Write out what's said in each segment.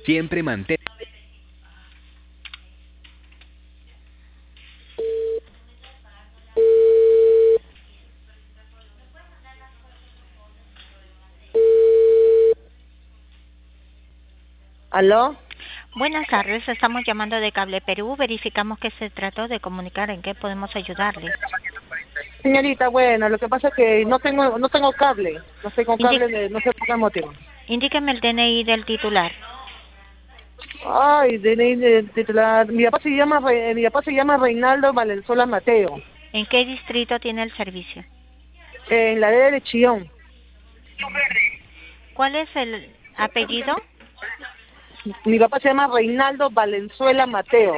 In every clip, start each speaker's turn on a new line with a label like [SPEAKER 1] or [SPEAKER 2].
[SPEAKER 1] Siempre mantén.
[SPEAKER 2] ¿Aló?
[SPEAKER 3] Buenas tardes, estamos llamando de Cable Perú. Verificamos que se trató de comunicar en qué podemos ayudarles.
[SPEAKER 2] Señorita, bueno, lo que pasa es que no tengo cable. No tengo
[SPEAKER 3] Indi-
[SPEAKER 2] cable, no sé por qué motivo.
[SPEAKER 3] Indíqueme el DNI del titular.
[SPEAKER 2] Ay, DNI de titular. Mi papá se llama Reinaldo Valenzuela Mateo.
[SPEAKER 3] ¿En qué distrito tiene el servicio?
[SPEAKER 2] En la de Chillón.
[SPEAKER 3] ¿Cuál es el apellido?
[SPEAKER 2] Mi papá se llama Reinaldo Valenzuela Mateo.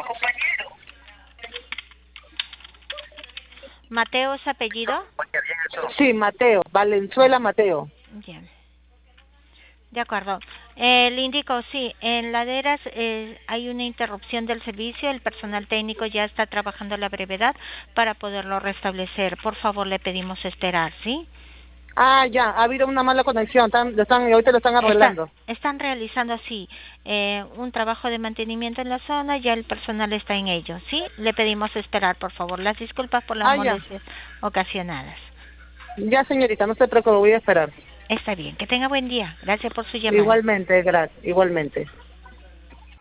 [SPEAKER 3] ¿Mateo es apellido?
[SPEAKER 2] Sí, Mateo, Valenzuela Mateo.
[SPEAKER 3] Bien, de acuerdo. Le indico, sí, en Laderas hay una interrupción del servicio. El personal técnico ya está trabajando a la brevedad para poderlo restablecer. Por favor, le pedimos esperar, ¿sí?
[SPEAKER 2] Ah, ya, ha habido una mala conexión. Ahorita lo están arreglando.
[SPEAKER 3] Están realizando, sí, un trabajo de mantenimiento en la zona, ya el personal está en ello, ¿sí? Le pedimos esperar, por favor. Las disculpas por las
[SPEAKER 2] Ah, ya.
[SPEAKER 3] molestias ocasionadas.
[SPEAKER 2] Ya, señorita, no se preocupe, voy a esperar.
[SPEAKER 3] Está bien, que tenga buen día. Gracias por su llamada.
[SPEAKER 2] Igualmente, gracias. Igualmente.